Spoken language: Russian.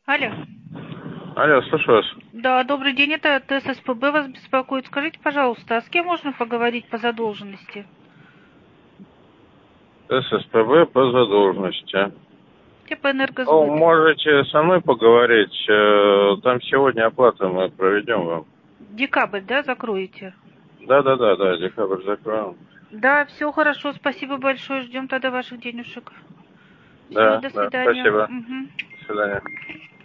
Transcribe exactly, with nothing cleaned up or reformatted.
Алло. Алло, слушаю вас. Да, добрый день, это Т С С П Б вас беспокоит. Скажите, пожалуйста, а с кем можно поговорить по задолженности? С С П Б по задолженности. Типа Ну, энергосбыт. можете со мной поговорить. э, Там сегодня оплату мы проведем вам. Декабрь, да, закроете? Да-да-да, да, декабрь закроем. Да, все хорошо, спасибо большое, ждем тогда ваших денежек. Все, Да, до да, свидания. спасибо. Мгм. До свидания.